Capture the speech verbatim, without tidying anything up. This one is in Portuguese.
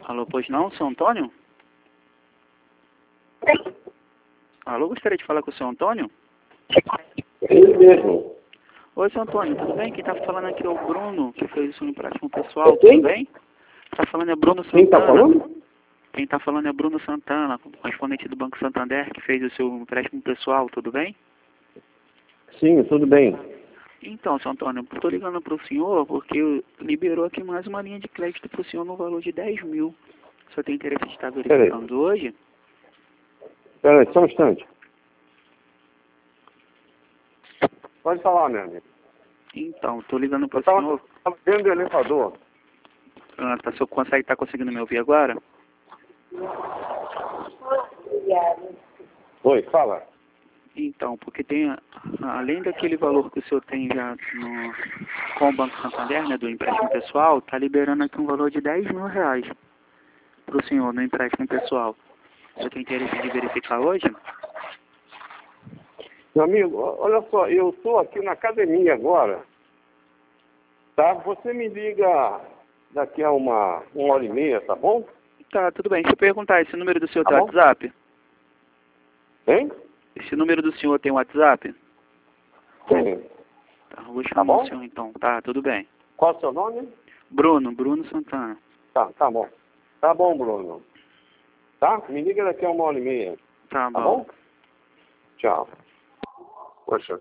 Alô, pois não, seu Antônio? Alô, gostaria de falar com o seu Antônio? É ele mesmo. Oi, seu Antônio, tudo bem? Quem tá falando aqui é o Bruno, que fez isso no empréstimo pessoal, É quem? tudo bem? Tá falando é Bruno Santana. Quem tá falando? Quem tá falando é Bruno Santana, correspondente do Banco Santander, que fez o seu empréstimo pessoal, tudo bem? Sim, tudo bem. Então, seu Antônio, eu tô ligando pro senhor porque liberou aqui mais uma linha de crédito pro senhor no valor de dez mil. O senhor tem interesse de estar verificando hoje? Espera aí, só um instante. Pode falar, meu amigo. Então, tô ligando pro Eu tava, senhor. tava dentro do elevador. Ah, tá, o senhor consegue estar conseguindo me ouvir agora? Oi, fala. Então, porque tem, além daquele valor que o senhor tem já no, com o Banco Santander, né, do empréstimo pessoal, tá liberando aqui um valor de dez mil reais pro senhor no empréstimo pessoal. O senhor tem interesse de verificar hoje? Meu amigo, ó, olha só, eu estou aqui na academia agora. Tá? Você me liga daqui a uma, uma hora e meia, tá bom? Tá, tudo bem. Deixa eu perguntar, esse número do senhor Tá tem bom. WhatsApp? Hein? Esse número do senhor tem WhatsApp? Sim. Tá, vou Tá chamar bom? o senhor então. Tá, tudo bem. Qual é o seu nome? Bruno, Bruno Santana. Tá, tá bom. Tá bom, Bruno. Tá? Me liga daqui a uma hora e meia. Tá Tá bom. bom? Tchau. Poxa.